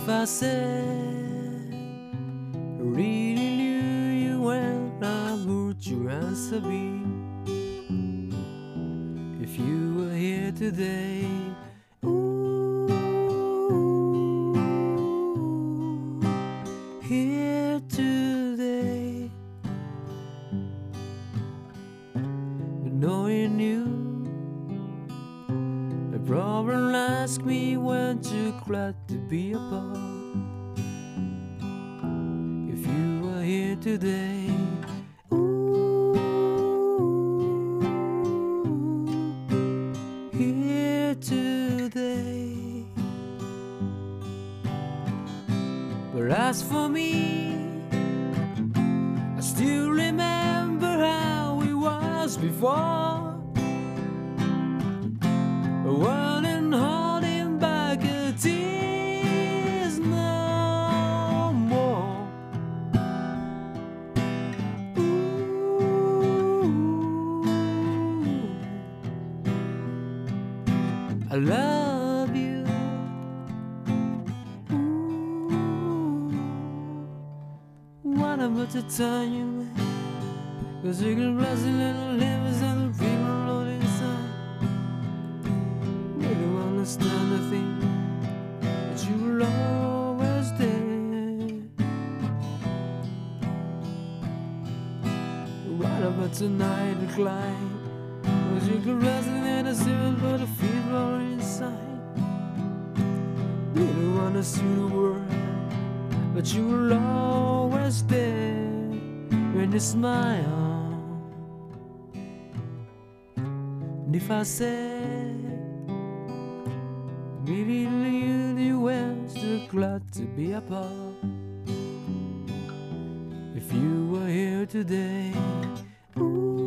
if I said I really knew you well, how would your answer be? If you were here today, ooh, here today, but knowing you, the problem asked me when too glad to be apart. If you were here today, ooh, here today. But as for me, I still remember how it was before. Running, holding back a tears no more. Ooh, I love you. Ooh, what about the time you met? 'Cause you can bless the little livers and the people on the inside. You don't understand the thing, but you will always there. What about tonight, the climb? 'Cause you can rest in the ceiling, but the feet are inside. You don't wanna see the world, but you will always there when you smile. And if I said really knew you well, still glad to be apart. If you were here today, ooh,